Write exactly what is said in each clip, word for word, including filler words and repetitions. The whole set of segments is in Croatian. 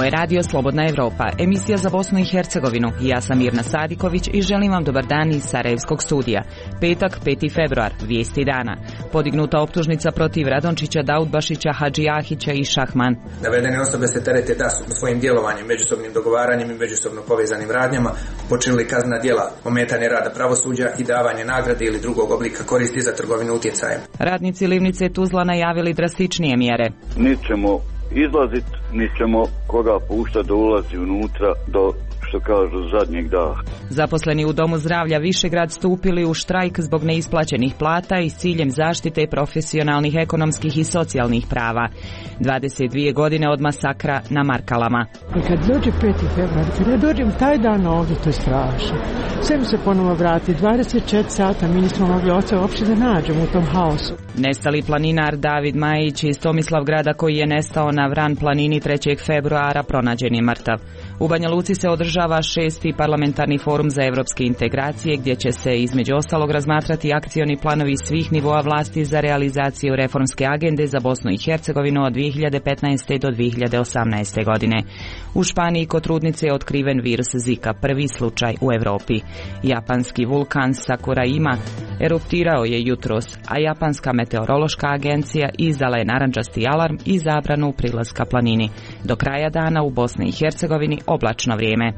je radio Slobodna Evropa, emisija za Bosnu i Hercegovinu. Ja sam Mirna Sadiković i želim vam dobar dan iz Sarajevskog studija. Petak, peti februar, vijesti dana. Podignuta optužnica protiv Radončića, Daudbašića, Hadžijahića i Šahman. Navedene osobe se terete da su svojim djelovanjem, međusobnim dogovaranjem i međusobno povezanim radnjama počinili kaznena djela, ometanje rada pravosuđa i davanje nagrade ili drugog oblika koristi za trgovinu utjecajem. Radnici Livnice Tuzla najavili drastičnije mjere. Nećemo izlaziti, nećemo koga puštati da ulazi unutra do, što kažu, zadnjeg daha. Zaposleni u Domu zdravlja Višegrad stupili u štrajk zbog neisplaćenih plata i s ciljem zaštite profesionalnih, ekonomskih i socijalnih prava. dvadeset dvije godine od masakra na Markalama. I kad dođe peti februar, kad ja dođem taj dan ovdje, to je strašno. Sve mi se ponovo vrati, dvadeset četiri sata mi nismo mogli oca uopće da nađemo u tom haosu. Nestali planinar David Majić iz Tomislavgrada, koji je nestao na Vran planini trećeg februara, pronađen je mrtav. U Banja Luci se održava šesti parlamentarni forum za evropske integracije, gdje će se između ostalog razmatrati akcioni planovi svih nivoa vlasti za realizaciju reformske agende za Bosnu i Hercegovinu od dvije hiljade petnaeste do dvije hiljade osamnaeste godine. U Španiji kod trudnice je otkriven virus Zika, prvi slučaj u Europi. Japanski vulkan Sakurajima eruptirao je jutros, a japanska meteorološka agencija izdala je narandžasti alarm i zabranu prilaska planini. Do kraja dana u Bosni i Hercegovini oblačno vrijeme.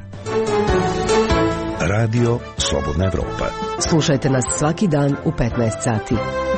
Radio Slobodna Evropa. Slušajte nas svaki dan u petnaest sati.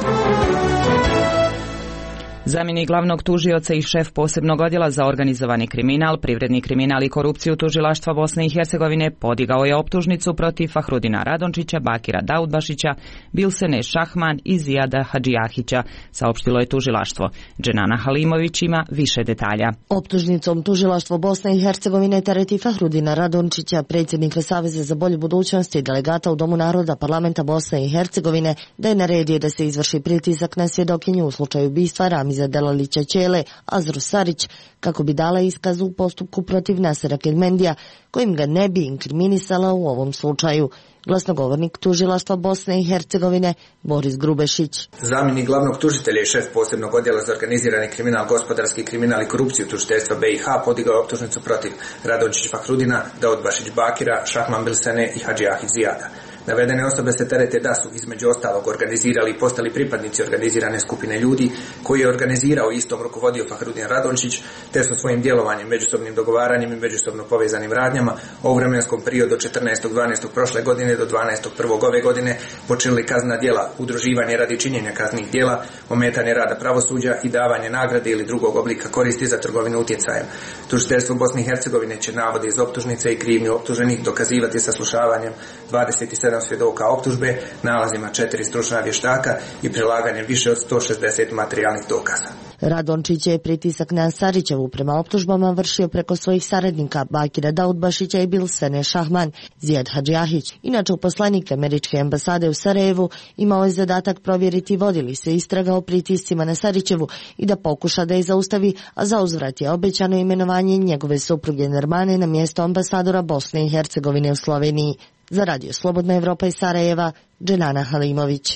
Zamjenik glavnog tužioca i šef posebnog odjela za organizovani kriminal, privredni kriminal i korupciju tužilaštva Bosne i Hercegovine podigao je optužnicu protiv Fahrudina Radončića, Bakira Daudbašića, Bilsene Šahman i Zijada Hadžijahića, saopštilo je tužilaštvo. Dženana Halimović ima više detalja. Optužnicom tužilaštvo Bosne i Hercegovine tereti Fahrudina Radončića, predsjednika Saveza za bolju budućnost i delegata u Domu naroda Parlamenta Bosne i Hercegovine, da je naredio da se izvrši pritisak na svjedokinju u slučaju ubistva Ramiza Delalića Ćele, Azru Sarić, kako bi dala iskaz u postupku protiv Nasera Kedmendija, kojim ga ne bi inkriminisala u ovom slučaju. Glasnogovornik tužilaštva Bosne i Hercegovine Boris Grubešić. Zamjenik glavnog tužitelja i šef posebnog odjela za organizirani kriminal, gospodarski kriminal i korupciju tužiteljstva B i H podigao optužnicu protiv Radončić Fahrudina, Daudbašić Bakira, Šahman Bilsene i Hadžijahić Zijada. Navedene osobe se terete da su između ostalog organizirali i postali pripadnici organizirane skupine ljudi koji je organizirao i istom rukovodio Fahrudin Radončić, te su svojim djelovanjem, međusobnim dogovaranjem i međusobno povezanim radnjama u vremenskom periodu od četrnaestog dvanaestog prošle godine do dvanaestog prvog ove godine počinili kaznena djela, udruživanje radi činjenja kaznenih djela, ometanje rada pravosuđa i davanje nagrade ili drugog oblika koristi za trgovinu utjecajem. Tužiteljstvo Bosne i Hercegovine će navode iz optužnice i krivnju optuženih dokazivati saslušavanjem dvadeset sedam svjedoka optužbe, nalazima četiri stručna vještaka i prilaganjem više od sto šezdeset materijalnih dokaza. Radončić je pritisak na Sarićevu prema optužbama vršio preko svojih saradnika Bakira Daudbašića i Bilsene Šahman. Zijad Hadžijahić, inače uposlenik američke ambasade u Sarajevu, imao je zadatak provjeriti vodi li se istraga o pritiscima na Sarićevu i da pokuša da je zaustavi, a za uzvrat je obećano imenovanje njegove supruge Nermane na mjesto ambasadora Bosne i Hercegovine u Sloveniji. Za Radio Slobodna Evropa iz Sarajeva, Dženana Halimović.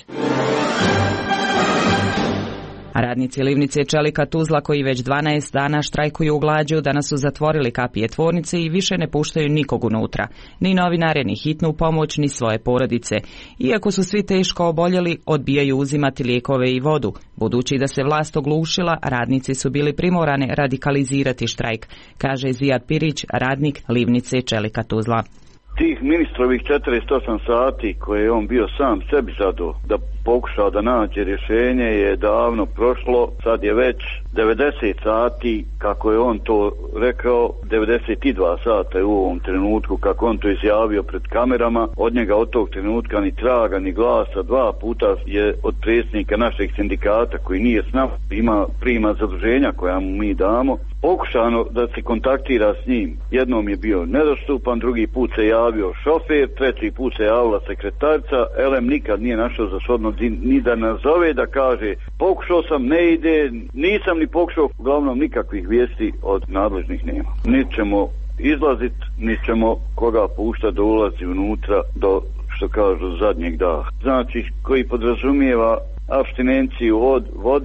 Radnici Livnice Čelika Tuzla, koji već dvanaest dana štrajkuju u glađu, danas su zatvorili kapije tvornice i više ne puštaju nikog unutra. Ni novinare, ni hitnu pomoć, ni svoje porodice. Iako su svi teško oboljeli, odbijaju uzimati lijekove i vodu. Budući da se vlast oglušila, radnici su bili primorani radikalizirati štrajk, kaže Zijad Pirić, radnik Livnice Čelika Tuzla. Tih ministrovih četrdeset osam sati koje je on bio sam sebi zadao da pokušao da nađe rješenje je davno prošlo, sad je već devedeset sati, kako je on to rekao, devedeset dva sata je u ovom trenutku, kako on to izjavio pred kamerama, od njega od tog trenutka ni traga, ni glasa, dva puta je od predsjednika našeg sindikata koji nije s nama, ima prima zaduženja koja mu mi damo, pokušano da se kontaktira s njim. Jednom je bio nedostupan, drugi put se javio šofer, treći put se javila sekretarica, elem nikad nije našao za shodno ni da nazove, da kaže pokušao sam, ne ide, nisam ni pokušao, uglavnom nikakvih vijesti od nadležnih nema. Nećemo izlaziti, nećemo koga puštati da ulazi unutra do, što kažu, zadnjeg daha. Znači, koji podrazumijeva apstinenciju od vode,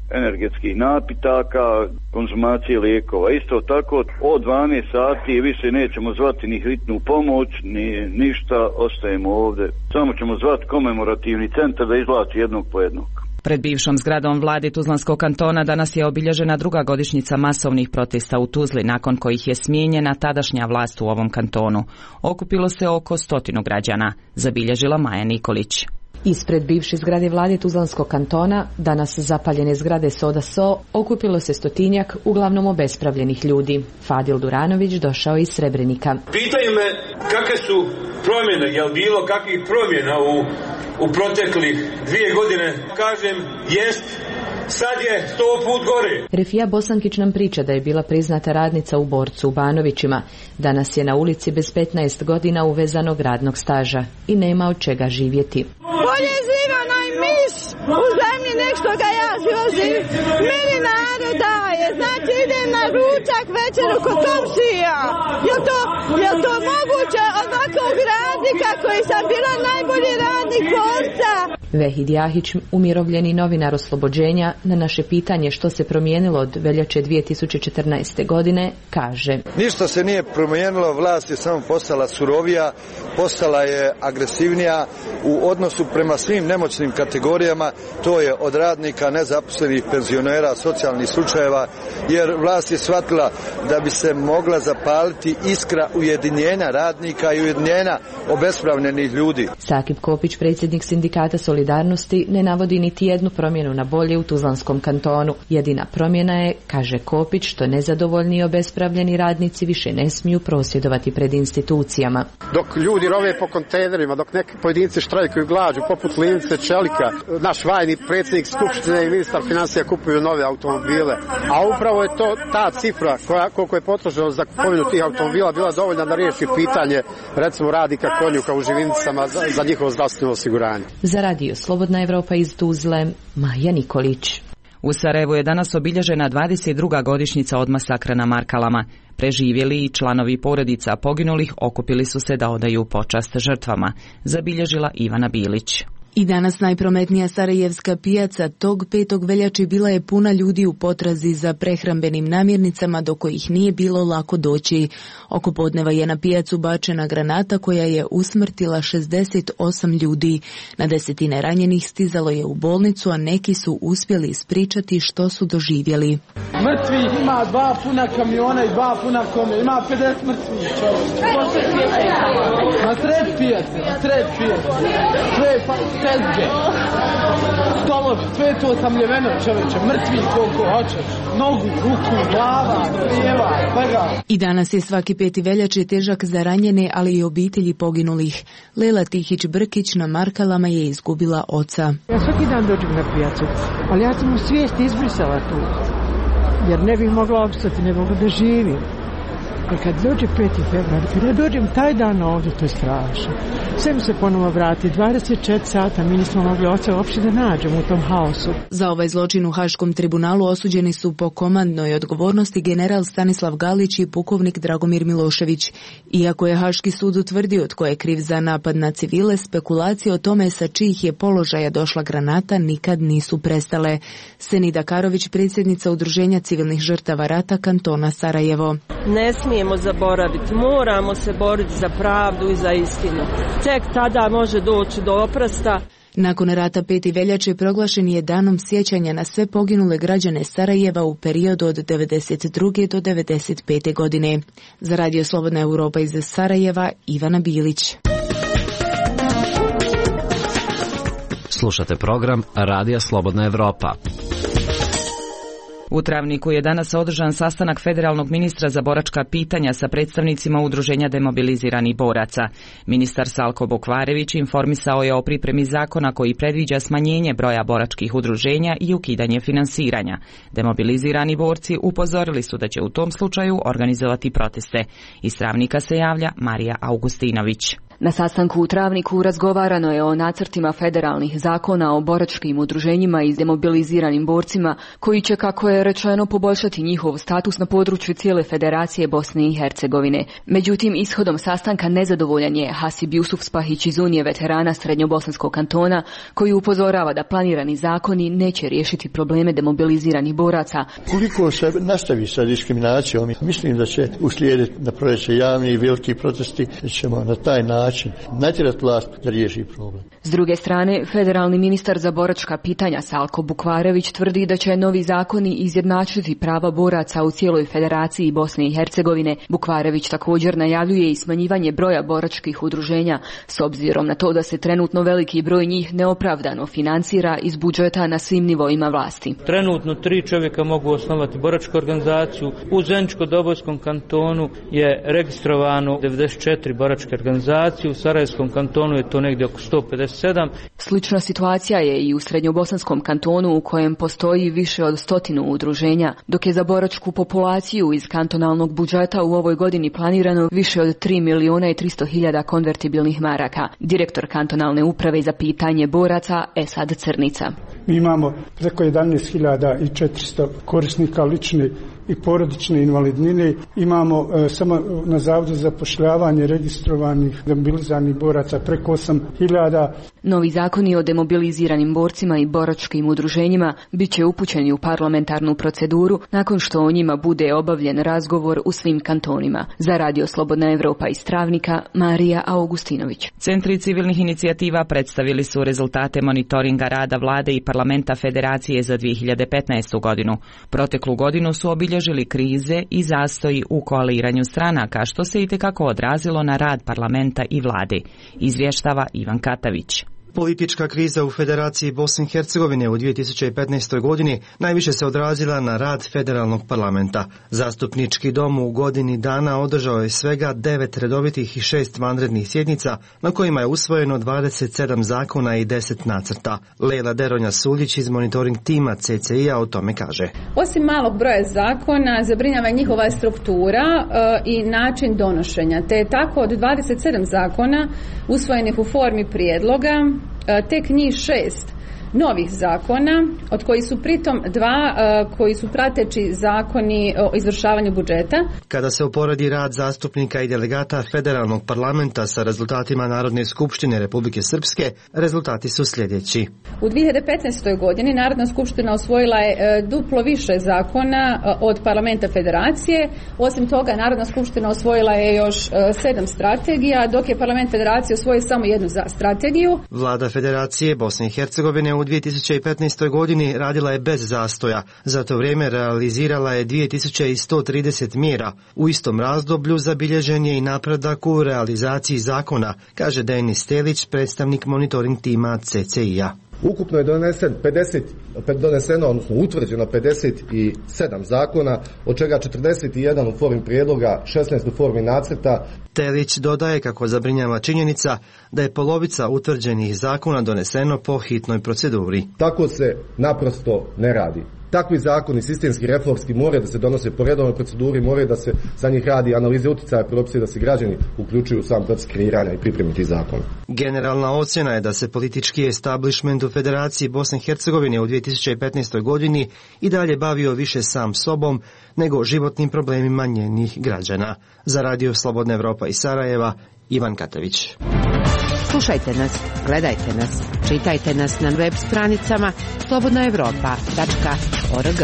energetskih napitaka, konzumacije lijekova. Isto tako od dvanaest sati više nećemo zvati ni hitnu pomoć, ni ništa, ostajemo ovdje. Samo ćemo zvati komemorativni centar da izvlači jednog po jednog. Pred bivšom zgradom vlade Tuzlanskog kantona danas je obilježena druga godišnjica masovnih protesta u Tuzli, nakon kojih je smijenjena tadašnja vlast u ovom kantonu. Okupilo se oko stotinu građana, zabilježila Maja Nikolić. Ispred bivše zgrade vlade Tuzlanskog kantona, danas zapaljene zgrade Soda So, okupilo se stotinjak uglavnom obespravljenih ljudi. Fadil Duranović došao iz Srebrenika. Pitaju me kakve su promjene, jel bilo kakvih promjena u, u proteklih dvije godine? Kažem, jest. Sad je sto put gore. Refija Bosankić nam priča da je bila priznata radnica u Borcu u Banovićima. Danas je na ulici bez petnaest godina uvezanog radnog staža i nema od čega živjeti. Bolje živa onaj miš u zemlji nešto ga ja živo živim. Meni narod daje, znači idem na ručak večeru kod komšija. Je to, je to moguće ovakvog radnika koji sam bila najbolji radnik Borca? Vehid Jahić, umirovljeni novinar Oslobođenja, na naše pitanje što se promijenilo od veljače dvije tisuće četrnaeste. godine, kaže: Ništa se nije promijenilo, vlast je samo postala surovija, postala je agresivnija u odnosu prema svim nemoćnim kategorijama, to je od radnika, nezaposlenih, penzionera, socijalnih slučajeva, jer vlast je shvatila da bi se mogla zapaliti iskra ujedinjenja radnika i ujedinjenja obespravljenih ljudi. Sakip Kopić, predsjednik sindikata Solidarnosti, ne navodi niti jednu promjenu na bolje u Tuzlanskom kantonu. Jedina promjena je, kaže Kopić, što nezadovoljni i obespravljeni radnici više ne smiju prosvjedovati pred institucijama. Dok ljudi rove po kontejnerima, dok neki pojedinci štrajkuju glađu, poput Lince, Čelika, naš vajni predsjednik Skupštine i ministar financija kupuju nove automobile. A upravo je to ta cifra koja, koliko je potrošeno za kupovinu tih automobila, bila dovoljna da riješi pitanje, recimo, radnika Konjuka u Živinicama za, za njihovo zdravstveno osiguranje. Za radio Slobodna Evropa iz Tuzle, Maja Nikolić. U Sarajevu je danas obilježena dvadeset druga godišnjica od masakra na Markalama. Preživjeli i članovi porodica poginulih okupili su se da odaju počast žrtvama, zabilježila Ivana Bilić. I danas najprometnija sarajevska pijaca tog petog veljače bila je puna ljudi u potrazi za prehrambenim namirnicama do kojih nije bilo lako doći. Oko podneva je na pijacu bačena granata koja je usmrtila šezdeset osam ljudi. Na desetine ranjenih stizalo je u bolnicu, a neki su uspjeli ispričati što su doživjeli. Mrtvi ima dva puna kamiona i dva puna kome. Ima pedeset mrtvih čovjek. Na sred pijace, na sred pijace. Sve pa... tezge, stolovi, sve je to osamljeveno, čoveče, mrtvi koliko hoćeš, nogu, ruku, glava, crijeva, svega. I danas je svaki peti veljače težak za ranjene, ali i obitelji poginulih. Lela Tihić-Brkić na Markalama je izgubila oca. Ja svaki dan dođem na pijacu, ali ja sam u svijesti izbrisala tu, jer ne bih mogla opstati, ne mogu da živim. Jer kad dođe peti februar, kad ja dođem taj dan ovdje, to je strašno. Sve mi se ponovo vrati, dvadeset četiri sata, mi nismo mogli oca uopšte da nađemo u tom haosu. Za ovaj zločin u Haškom tribunalu osuđeni su po komandnoj odgovornosti general Stanislav Galić i pukovnik Dragomir Milošević. Iako je Haški sud utvrdio tko je kriv za napad na civile, spekulacije o tome sa čijih je položaja došla granata nikad nisu prestale. Senida Karović, predsjednica Udruženja civilnih žrtava rata kantona Sarajevo. Ne smijemo zaboraviti, moramo se boriti za pravdu i za istinu. Tek tada može doći do oprosta. Nakon rata peti veljače proglašen je danom sjećanja na sve poginule građane Sarajeva u periodu od devedeset druge do devedeset pete. godine. Za radio Slobodna Europa iz Sarajeva, Ivana Bilić. Slušate program Radija Slobodna Evropa. U Travniku je danas održan sastanak federalnog ministra za boračka pitanja sa predstavnicima Udruženja demobiliziranih boraca. Ministar Salko Bokvarević informisao je o pripremi zakona koji predviđa smanjenje broja boračkih udruženja i ukidanje finansiranja. Demobilizirani borci upozorili su da će u tom slučaju organizovati proteste. Iz Travnika se javlja Marija Augustinović. Na sastanku u Travniku razgovarano je o nacrtima federalnih zakona o boračkim udruženjima i demobiliziranim borcima koji će, kako je je rečeno poboljšati njihov status na području cijele Federacije Bosne i Hercegovine. Međutim, ishodom sastanka nezadovoljan je Hasib Jusufspahić iz Unije veterana Srednjobosanskog kantona, koji upozorava da planirani zakoni neće riješiti probleme demobiliziranih boraca. Koliko se nastavi sa diskriminacijom, mislim da će uslijediti na proljeće javni i veliki protesti, da ćemo na taj način natjerati vlast da riješi problem. S druge strane, federalni ministar za boračka pitanja Salko Bukvarević tvrdi da će novi zakoni izjednačiti prava boraca u cijeloj Federaciji Bosne i Hercegovine. Bukvarević također najavljuje i smanjivanje broja boračkih udruženja, s obzirom na to da se trenutno veliki broj njih neopravdano financira iz budžeta na svim nivoima vlasti. Trenutno tri čovjeka mogu osnovati boračku organizaciju. U Zeničko-Dobojskom kantonu je registrovano devedeset četiri boračke organizacije, u Sarajevskom kantonu je to negdje oko sto pedeset sedam. Slična situacija je i u Srednjobosanskom kantonu, u kojem postoji više od stotinu udruženja, dok je za boračku populaciju iz kantonalnog budžeta u ovoj godini planirano više od tri milijuna i tristo hiljada konvertibilnih maraka. Direktor kantonalne uprave za pitanje boraca Esad Crnica. Mi imamo preko jedanaest hiljada četiristo korisnika lične i porodične invalidnine. Imamo e, samo na Zavodu za zapošljavanje registrovanih demobiliziranih boraca preko osam hiljada. Novi zakoni o demobiliziranim borcima i boračkim udruženjima bit će upućeni u parlamentarnu proceduru nakon što o njima bude obavljen razgovor u svim kantonima. Za Radio Slobodna Evropa iz Travnika, Marija Augustinović. Centri civilnih inicijativa predstavili su rezultate monitoringa rada vlade i parlamenta Federacije za dvije hiljade petnaestu godinu. Proteklu godinu su obilježili krize i zastoji u koaliranju stranaka, što se itekako odrazilo na rad parlamenta i vlade, izvještava Ivan Katavić. Politička kriza u Federaciji Bosne i Hercegovine u dvije tisuće petnaestoj godini najviše se odrazila na rad federalnog parlamenta. Zastupnički dom u godini dana održao je svega devet redovitih i šest vanrednih sjednica, na kojima je usvojeno dvadeset sedam zakona i deset nacrta. Lejla Deronja Suljić iz monitoring tima C C I-a o tome kaže. Osim malog broja zakona, zabrinjava njihova struktura e, i način donošenja, te je tako od dvadeset sedam zakona usvojenih u formi prijedloga tek njih šest novih zakona, od kojih su pritom dva uh, koji su prateći zakoni o izvršavanju budžeta. Kada se uporedi rad zastupnika i delegata federalnog parlamenta sa rezultatima Narodne skupštine Republike Srpske, rezultati su sljedeći. U dvije hiljade petnaestoj godini Narodna skupština osvojila je uh, duplo više zakona uh, od parlamenta Federacije. Osim toga, Narodna skupština osvojila je još uh, sedam strategija, dok je parlament Federacije osvojio samo jednu za strategiju. Vlada Federacije Bosne i Hercegovine u dvije tisuće petnaestoj godini radila je bez zastoja. Za to vrijeme realizirala je dvije tisuće sto trideset mjera. U istom razdoblju zabilježen je i napredak u realizaciji zakona, kaže Denis Stelić, predstavnik monitoring tima C C I-a. Ukupno je donesen pedeset, doneseno, odnosno utvrđeno pedeset sedam zakona, od čega četrdeset jedan u formi prijedloga, šesnaest u formi nacrta. Telić dodaje kako zabrinjava činjenica da je polovica utvrđenih zakona doneseno po hitnoj proceduri. Tako se naprosto ne radi. Takvi zakoni, sistemski, reformski, moraju da se donose po redovnoj proceduri, moraju da se za njih radi analize utjecaja propisa, da se građani uključuju u sam proces kreiranja i pripremi tih zakona. Generalna ocjena je da se politički establishment u Federaciji Bosne i Hercegovine u dvije tisuće petnaestoj godini i dalje bavio više sam sobom nego životnim problemima njenih građana. Za Radio Slobodna Evropa iz Sarajeva, Ivan Katavić. Slušajte nas, gledajte nas, čitajte nas na web stranicama slobodna evropa tačka org.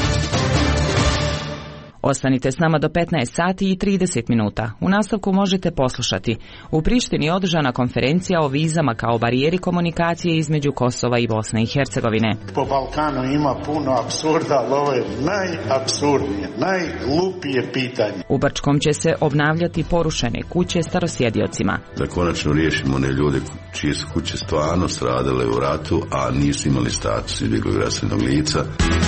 Ostanite s nama do petnaest sati i trideset minuta. U nastavku možete poslušati. U Prištini je održana konferencija o vizama kao barijeri komunikacije između Kosova i Bosne i Hercegovine. Po Balkanu ima puno apsurda, ali ovo je najapsurdnije, najglupije pitanje. U Brčkom će se obnavljati porušene kuće starosjediocima. Da konačno riješimo one ljude čije su kuće stvarno stradale u ratu, a nisu imali status izbjeglog raseljenog lica.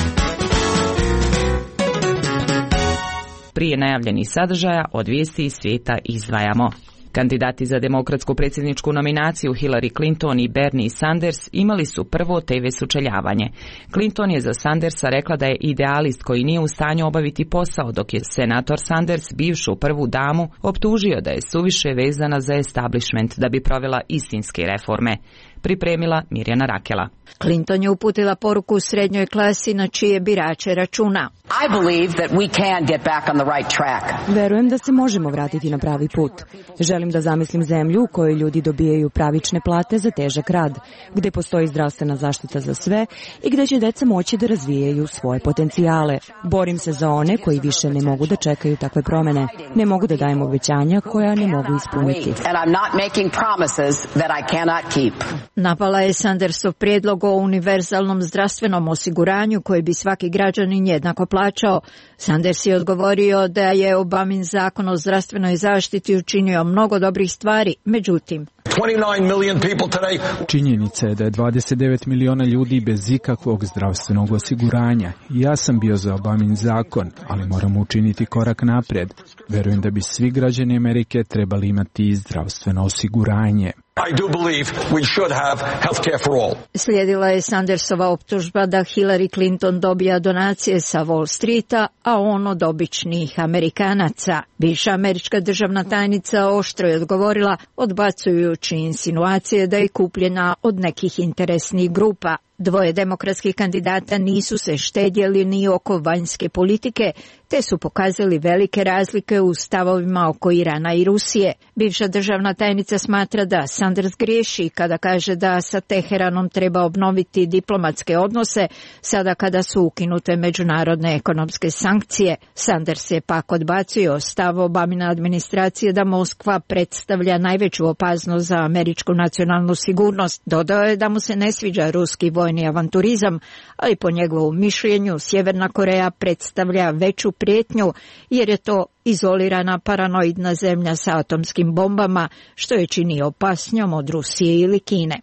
Prije najavljenih sadržaja od vijesti iz svijeta izdvajamo. Kandidati za demokratsku predsjedničku nominaciju Hillary Clinton i Bernie Sanders imali su prvo te ve sučeljavanje. Clinton je za Sandersa rekla da je idealist koji nije u stanju obaviti posao, dok je senator Sanders bivšu prvu damu optužio da je suviše vezana za establishment da bi provela istinske reforme. Pripremila Mirjana Rakela. Clinton je uputila poruku u srednjoj klasi na čije birače računa. I believe that we can get back on the right track. Verujem da se možemo vratiti na pravi put. Želim da zamislim zemlju u kojoj ljudi dobijaju pravične plate za težak rad, gdje postoji zdravstvena zaštita za sve i gdje će deca moći da razvijaju svoje potencijale. Borim se za one koji više ne mogu da čekaju takve promjene. Ne mogu da dajem obećanja koja ne mogu ispuniti. Napala je Sandersov prijedlog o univerzalnom zdravstvenom osiguranju koji bi svaki građanin jednako plaćao. Sanders je odgovorio da je Obamin zakon o zdravstvenoj zaštiti učinio mnogo dobrih stvari, međutim činjenica je da je dvadeset devet miliona ljudi bez ikakvog zdravstvenog osiguranja. Ja sam bio za Obamin zakon, ali moramo učiniti korak naprijed. Verujem da bi svi građani Amerike trebali imati zdravstveno osiguranje. I do believe we should have health care for all. Slijedila je Sandersova optužba da Hillary Clinton dobija donacije sa Wall Streeta, a on od običnih Amerikanaca. Bivša američka državna tajnica oštro je odgovorila, odbacujući insinuacije da je kupljena od nekih interesnih grupa. Dvoje demokratskih kandidata nisu se štedjeli ni oko vanjske politike, te su pokazali velike razlike u stavovima oko Irana i Rusije. Bivša državna tajnica smatra da Sanders griješi kada kaže da sa Teheranom treba obnoviti diplomatske odnose sada kada su ukinute međunarodne ekonomske sankcije. Sanders je pak odbacio stav Obamine administracije da Moskva predstavlja najveću opasnost za američku nacionalnu sigurnost. Dodao je da mu se ne sviđa ruski vojni avanturizam, ali po njegovom mišljenju Sjeverna Koreja predstavlja veću prijetnju jer je to izolirana paranoidna zemlja sa atomskim bombama, što je čini opasnjom od Rusije ili Kine.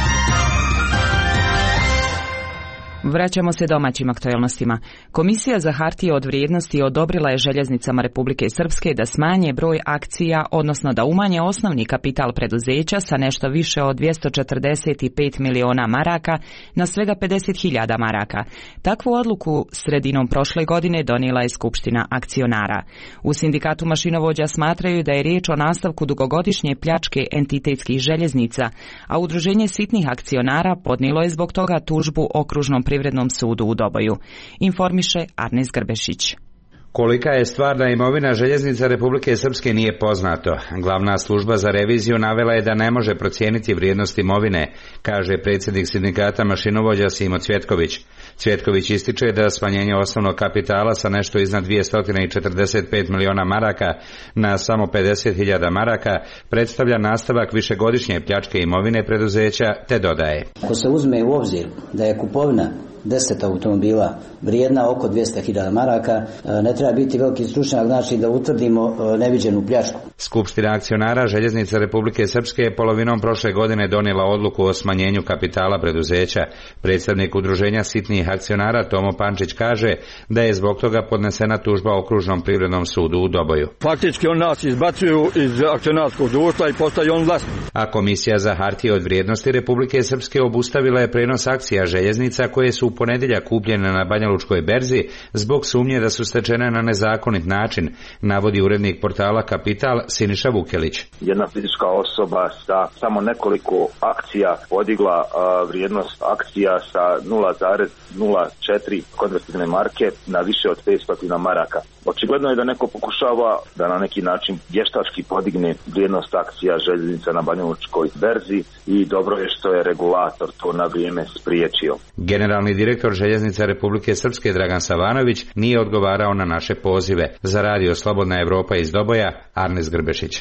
Vraćamo se domaćim aktualnostima. Komisija za hartije od vrijednosti odobrila je željeznicama Republike Srpske da smanje broj akcija, odnosno da umanje osnovni kapital preduzeća sa nešto više od dvjesto četrdeset pet miliona maraka na svega pedeset hiljada maraka. Takvu odluku sredinom prošle godine donijela je Skupština akcionara. U sindikatu mašinovođa smatraju da je riječ o nastavku dugogodišnje pljačke entitetskih željeznica, a udruženje sitnih akcionara podnijelo je zbog toga tužbu Okružnom privrednom sudu u Doboju. Informiše Arnes Grbešić. Kolika je stvarna imovina željeznica Republike Srpske nije poznato. Glavna služba za reviziju navela je da ne može procijeniti vrijednost imovine, kaže predsjednik sindikata mašinovođa Simo Cvjetković. Cvjetković ističe da smanjenje osnovnog kapitala sa nešto iznad dvjesto četrdeset pet miliona maraka na samo pedeset hiljada maraka predstavlja nastavak višegodišnje pljačke imovine preduzeća, te dodaje. Ako se uzme u obzir da je kupovina deset automobila vrijedna oko dvjesto hiljada maraka, ne treba biti veliki stručnjak, znači da utvrdimo neviđenu pljačku. Skupština akcionara željeznica Republike Srpske je polovinom prošle godine donijela odluku o smanjenju kapitala preduzeća. Predstavnik udruženja sitnih akcionara Tomo Pančić kaže da je zbog toga podnesena tužba Okružnom privrednom sudu u Doboju. Faktički on nas izbacuju iz akcionarskog društva i postaje on vlasnik. A Komisija za hartije od vrijednosti Republike Srpske obustavila je prenos akcija željeznica koje su u ponedjeljak kupljene na Banjalučkoj berzi zbog sumnje da su stečene na nezakonit način, navodi urednik portala Kapital Siniša Vukelić. Jedna fizička osoba sa samo nekoliko akcija podigla uh, vrijednost akcija sa nula zarez nula četiri konvertibilne marke na više od petsto maraka. Očigledno je da neko pokušava da na neki način vještački podigne vrijednost akcija željeznica na Banjalučkoj berzi i dobro je što je regulator to na vrijeme spriječio. Generalni direktor željeznica Republike Srpske Dragan Savanović nije odgovarao na naše pozive. Za radio Slobodna Evropa iz Doboja, Arnes Grbešić.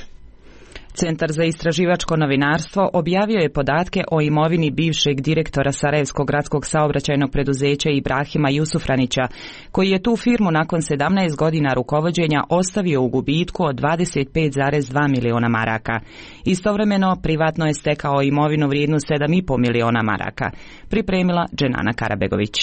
Centar za istraživačko novinarstvo objavio je podatke o imovini bivšeg direktora Sarajevskog gradskog saobraćajnog preduzeća Ibrahima Jusufranića, koji je tu firmu nakon sedamnaest godina rukovođenja ostavio u gubitku od dvadeset pet zarez dva miliona maraka. Istovremeno, privatno je stekao imovinu vrijednu sedam i po miliona maraka. Pripremila Dženana Karabegović.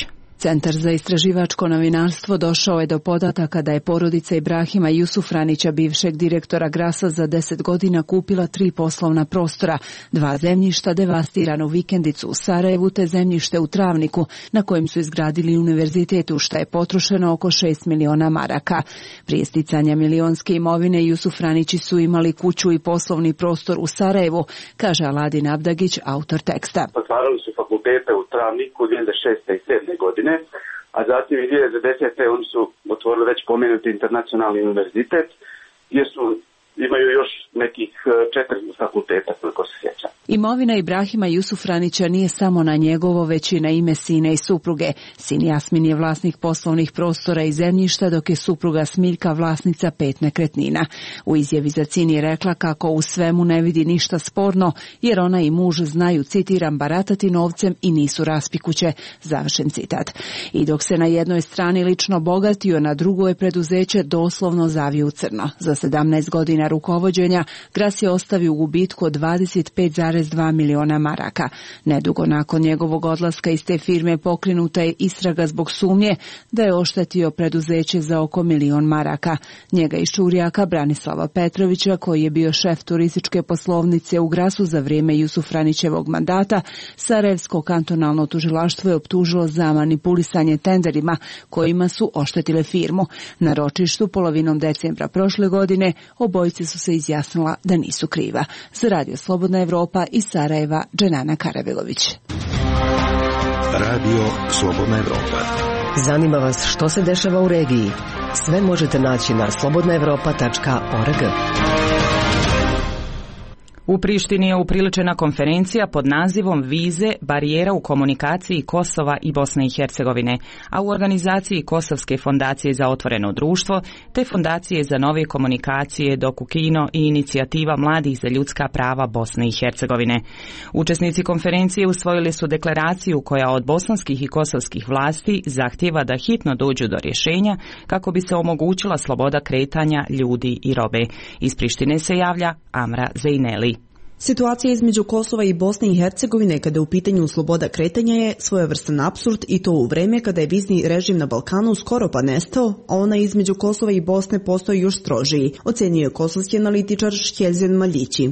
Centar za istraživačko novinarstvo došao je do podataka da je porodica Ibrahima Jusufranića, bivšeg direktora Grasa, za deset godina kupila tri poslovna prostora, dva zemljišta, devastiranu vikendicu u Sarajevu te zemljište u Travniku na kojem su izgradili univerzitet, u šta je potrošeno oko šest miliona maraka. Prije sticanja milionske imovine Jusufranići su imali kuću i poslovni prostor u Sarajevu, kaže Aladin Abdagić, autor teksta. Otvarali su fakultete u Travniku dvije hiljade šeste i sedme godine, a zatim i dvije hiljade desete oni su otvorili već pomenuti internacionalni univerzitet, gdje su imaju još nekih četiri fakulteta, koliko se sjeća. Imovina Ibrahima Jusufranića nije samo na njegovo, već i na ime sina i supruge. Sin Jasmin je vlasnik poslovnih prostora i zemljišta, dok je supruga Smiljka vlasnica pet nekretnina. U izjavi za C I N je rekla kako u svemu ne vidi ništa sporno, jer ona i muž znaju, citiram, baratati novcem i nisu raspikuće, završen citat. I dok se na jednoj strani lično bogatio, na drugoj preduzeće doslovno zavio u crno. Za sedamnaest godina rukovođenja Gras je ostavio u gubitku od dvadeset pet zarez dva miliona maraka. Nedugo nakon njegovog odlaska iz te firme pokrenuta je istraga zbog sumnje da je oštetio preduzeće za oko milion maraka. Njega i šurjaka Branislava Petrovića, koji je bio šef turističke poslovnice u Grasu za vrijeme Jusufranićevog mandata, Sarajevsko kantonalno tužilaštvo je optužilo za manipulisanje tenderima kojima su oštetile firmu. Na ročištu polovinom decembra prošle godine obojice su se izjasnila da nisu kriva. Za Radio Slobodna Evropa iz Sarajeva, Dženana Karabelović. Radio Slobodna Evropa. Zanima vas što se dešava u regiji? Sve možete naći na slobodna evropa tačka org. U Prištini je upriličena konferencija pod nazivom Vize, barijera u komunikaciji Kosova i Bosne i Hercegovine, a u organizaciji Kosovske fondacije za otvoreno društvo te Fondacije za nove komunikacije Dokukino i Inicijativa mladih za ljudska prava Bosne i Hercegovine. Učesnici konferencije usvojili su deklaraciju koja od bosanskih i kosovskih vlasti zahtijeva da hitno dođu do rješenja kako bi se omogućila sloboda kretanja ljudi i robe. Iz Prištine se javlja Amra Zejneli. Situacija između Kosova i Bosne i Hercegovine kada je u pitanju sloboda kretanja je svojevrstan apsurd, i to u vreme kada je vizni režim na Balkanu skoro pa nestao, a ona između Kosova i Bosne postoji još strožiji, ocenio je kosovski analitičar Šhelzen Maljići.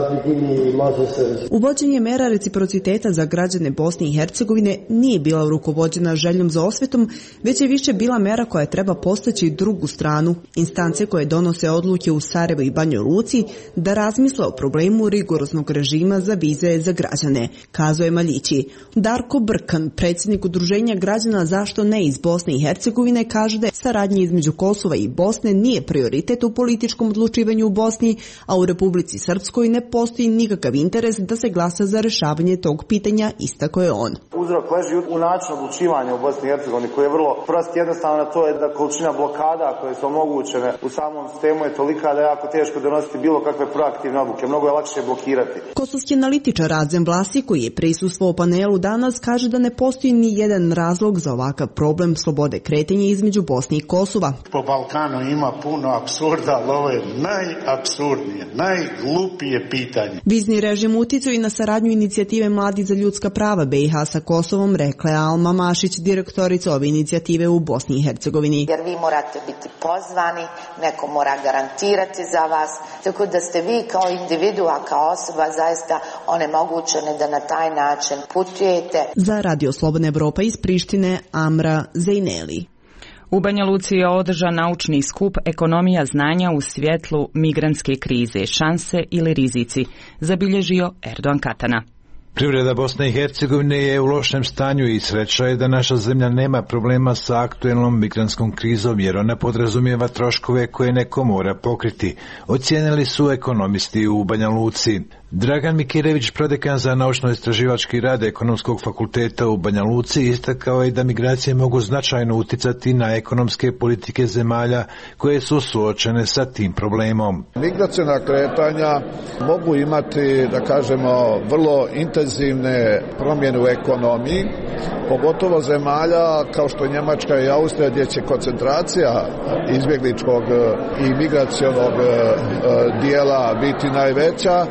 Uvođenje mera reciprociteta za građane Bosne i Hercegovine nije bila rukovođena željom za osvetom, već je više bila mera koja treba postaći drugu stranu, instance koje donose odluke u Sarajevu i Banjoj Luci, da razmisle o problemu rigoroznog režima za vize za građane, kazao je Maljići. Darko Brkan, predsjednik Udruženja građana Zašto ne iz Bosne i Hercegovine, kaže da saradnja između Kosova i Bosne nije prioritet u političkom odlučivanju u Bosni, a u Republici Srpskoj ne postoji nikakav interes da se glasa za rješavanje tog pitanja, istako je on. Uzrok leži u načinu odlučivanja u Bosni i Hercegovini, koji je vrlo prost, jednostavno, to je da količina blokada koje su omogućene u samom sistemu je tolika da je jako teško donositi bilo kakve proaktivne odluke. Mnogo je lakše blokirati. Kosovski analitičar Radzem Vlasi, koji je prisustvovao panelu danas, kaže da ne postoji ni jedan razlog za ovakav problem slobode kretanja između Bosne i Kosova. Po Balkanu ima puno apsurda, ali ovo je najapsurdnije, najglupije pitanje. Vizni režim uticao i na saradnju Inicijative mladih za ljudska prava B i H sa Kosovom, rekla je Alma Mašić, direktorica ove inicijative u Bosni i Hercegovini. Jer vi morate biti pozvani, neko mora garantirati za vas, tako da ste vi kao individua, kao osoba zaista onemogućene da na taj način putujete. Za Radio Slobodna Evropa iz Prištine, Amra Zejneli. U Banja Luci je održan naučni skup Ekonomija znanja u svjetlu migrantske krize, šanse ili rizici, zabilježio Erdogan Katana. Privreda Bosne i Hercegovine je u lošem stanju i sreća je da naša zemlja nema problema sa aktuelnom migrantskom krizom, jer ona podrazumijeva troškove koje neko mora pokriti, ocijenili su ekonomisti u Banja Luci. Dragan Mikirević, prodekan za naučno-istraživački rad Ekonomskog fakulteta u Banja Luci, istakao je da migracije mogu značajno uticati na ekonomske politike zemalja koje su suočene sa tim problemom. Migracijna kretanja mogu imati, da kažemo, vrlo intenzivne promjene u ekonomiji, pogotovo zemalja kao što je Njemačka i Austrija, gdje će koncentracija izbjegličkog i migracionog dijela biti najveća, a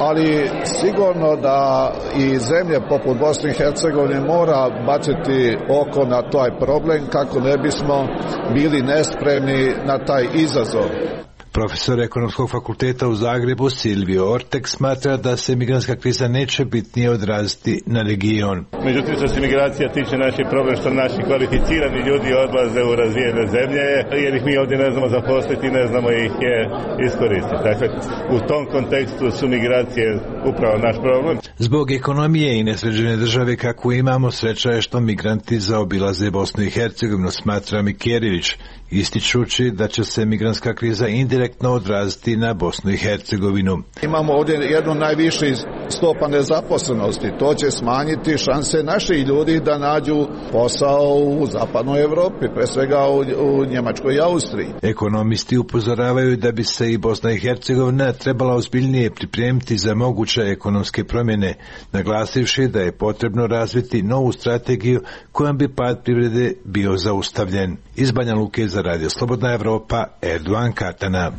ali sigurno da i zemlje poput Bosne i Hercegovine mora baciti oko na taj problem kako ne bismo bili nespremni na taj izazov. Profesor Ekonomskog fakulteta u Zagrebu Silvio Ortek smatra da se migrantska kriza neće bitnije odraziti na region. Međutim, što se migracija tiče, naš je problem što naši kvalificirani ljudi odlaze u razvijene zemlje, jer ih mi ovdje ne znamo zaposliti, ne znamo ih je iskoristiti. Dakle, u tom kontekstu su migracije upravo naš problem. Zbog ekonomije i nesređene države kakvu imamo, sreća je što migranti zaobilaze Bosnu i Hercegovinu, smatra Mikerivić, ističući da će se migrantska kriza indirektno odraziti na Bosnu i Hercegovinu. Imamo ovdje jednu najviši stopa nezaposlenosti. To će smanjiti šanse naših ljudi da nađu posao u zapadnoj Evropi, pre svega u, u Njemačkoj i Austriji. Ekonomisti upozoravaju da bi se i Bosna i Hercegovina trebala ozbiljnije pripremiti za moguće ekonomske promjene, naglasivši da je potrebno razviti novu strategiju kojom bi pad privrede bio zaustavljen. Iz Banja Luke za Radio Slobodna Evropa, Erdogan Katana.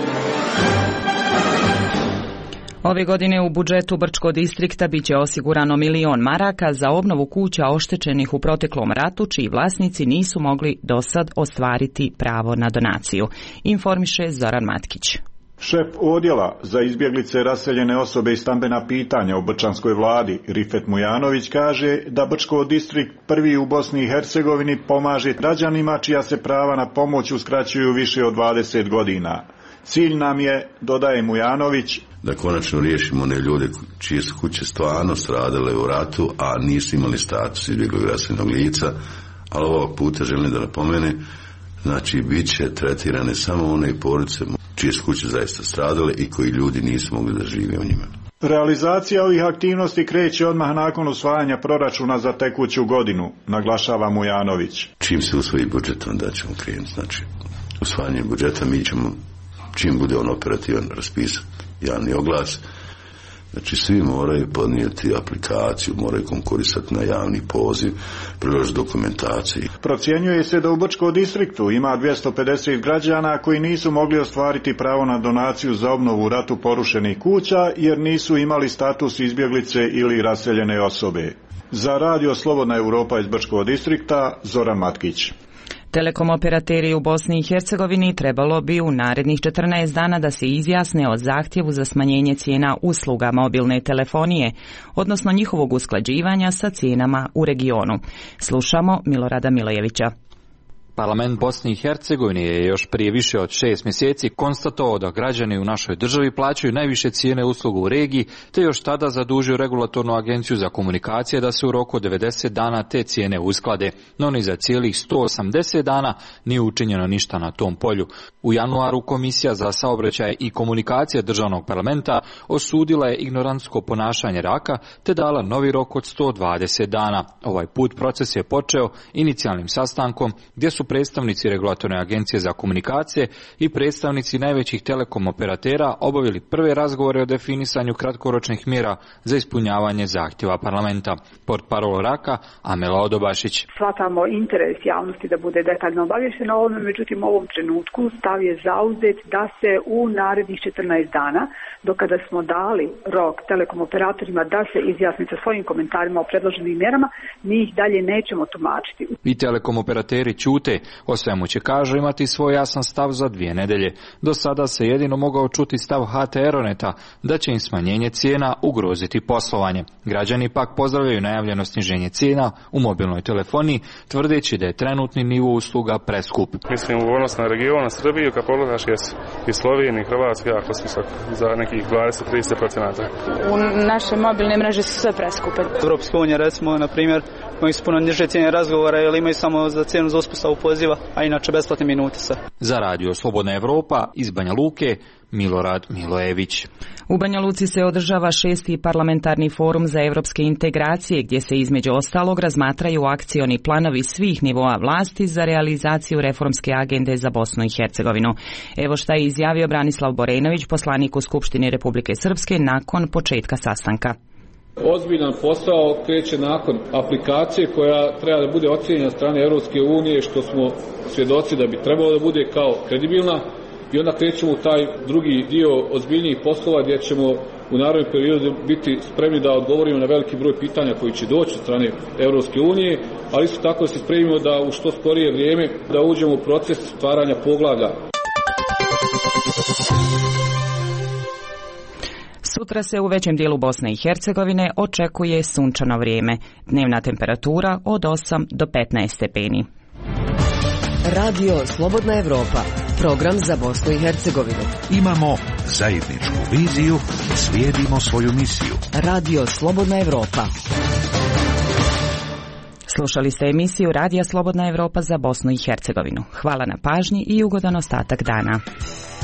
Ove godine u budžetu Brčkog distrikta biće osigurano milion maraka za obnovu kuća oštećenih u proteklom ratu, čiji vlasnici nisu mogli dosad ostvariti pravo na donaciju. Informiše Zoran Matkić. Šef odjela za izbjeglice, raseljene osobe i stambena pitanja u brčanskoj vladi, Rifet Mujanović, kaže da Brčko distrikt prvi u Bosni i Hercegovini pomaže građanima čija se prava na pomoć uskraćuju više od dvadeset godina. Cilj nam je, dodaje Mujanović, da konačno riješimo one ljude čije su kuće stvarno stradale u ratu, a nisu imali status izbjeglog raseljenog lica, ali ovog puta želim da napomene, znači bit će tretirane samo one porodice čije su kuće zaista stradale i koji ljudi nisu mogli da žive u njima. Realizacija ovih aktivnosti kreće odmah nakon usvajanja proračuna za tekuću godinu, naglašava Mujanović. Čim se usvoji budžet, onda ćemo krenuti. Znači, usvajanje budžeta mi ćemo, čim bude on operativan, raspisati javni oglas. Znači, svi moraju podnijeti aplikaciju, moraju konkurisati na javni poziv, priložiti dokumentaciju. Procjenjuje se da u Brčkom distriktu ima dvjesto pedeset građana koji nisu mogli ostvariti pravo na donaciju za obnovu u ratu porušenih kuća jer nisu imali status izbjeglice ili raseljene osobe. Za Radio Slobodna Europa iz Brčkog distrikta, Zoran Matkić. Telekom operateri u Bosni i Hercegovini trebalo bi u narednih četrnaest dana da se izjasne o zahtjevu za smanjenje cijena usluga mobilne telefonije, odnosno njihovog usklađivanja sa cijenama u regionu. Slušamo Milorada Milojevića. Parlament Bosne i Hercegovine je još prije više od šest mjeseci konstatovao da građani u našoj državi plaćaju najviše cijene usluga u regiji, te još tada zadužio regulatornu agenciju za komunikacije da se u roku od devedeset dana te cijene usklade, no ni za cijelih sto osamdeset dana nije učinjeno ništa na tom polju. U januaru Komisija za saobraćaj i komunikacije državnog parlamenta osudila je ignorantsko ponašanje Raka te dala novi rok od sto dvadeset dana. Ovaj put proces je počeo inicijalnim sastankom gdje su predstavnici regulatorne agencije za komunikacije i predstavnici najvećih telekom operatera obavili prve razgovore o definisanju kratkoročnih mjera za ispunjavanje zahtjeva parlamenta. Portparol Raka Amela Odobašić. Shvatamo interes javnosti da bude detaljno obavješteno o ovome, međutim u ovom trenutku stav je zauzet da se u narednih četrnaest dana, do kada smo dali rok telekom operatorima da se izjasne sa svojim komentarima o predloženim mjerama, mi ih dalje nećemo tumačiti. I telekom operateri ćute. O svemu će, kažu, imati svoj jasan stav za dvije nedelje. Do sada se jedino mogao čuti stav H T Aeroneta da će im smanjenje cijena ugroziti poslovanje. Građani pak pozdravljaju najavljeno sniženje cijena u mobilnoj telefoniji, tvrdeći da je trenutni nivo usluga preskup. Mislim u odnos na region, na Srbiju, kad pogledaš i Sloveniju i Hrvatsku jako visok za nekih dvadeset do trideset procenata. U naše mobilne mreže su sve preskupe. Europska unija, recimo, na primjer, koji su puno niže cijene razgovora ili imaju samo za cijenu za uspostavu poziva, a inače besplatne minute sve. Za Radio Slobodna Evropa iz Banja Luke, Milorad Milojević. U Banja Luci se održava šesti parlamentarni forum za evropske integracije, gdje se između ostalog razmatraju akcioni planovi svih nivoa vlasti za realizaciju reformske agende za Bosnu i Hercegovinu. Evo šta je izjavio Branislav Borenović, poslanik u Skupštini Republike Srpske, nakon početka sastanka. Ozbiljan posao kreće nakon aplikacije koja treba da bude ocjenjena strane Europske unije, što smo svjedoci da bi trebalo da bude kao kredibilna, i onda krećemo u taj drugi dio ozbiljnijih poslova gdje ćemo u narednom periodu biti spremni da odgovorimo na veliki broj pitanja koji će doći od strane Europske unije, ali isto tako da se spremimo da u što skorije vrijeme da uđemo u proces stvaranja poglavlja. Sutra se u većem dijelu Bosne i Hercegovine očekuje sunčano vrijeme. Dnevna temperatura od osam do petnaest stepeni. Radio Slobodna Evropa, program za Bosnu i Hercegovinu. Imamo zajedničku viziju, slijedimo svoju misiju. Radio Slobodna Evropa. Slušali ste emisiju Radija Slobodna Evropa za Bosnu i Hercegovinu. Hvala na pažnji i ugodan ostatak dana.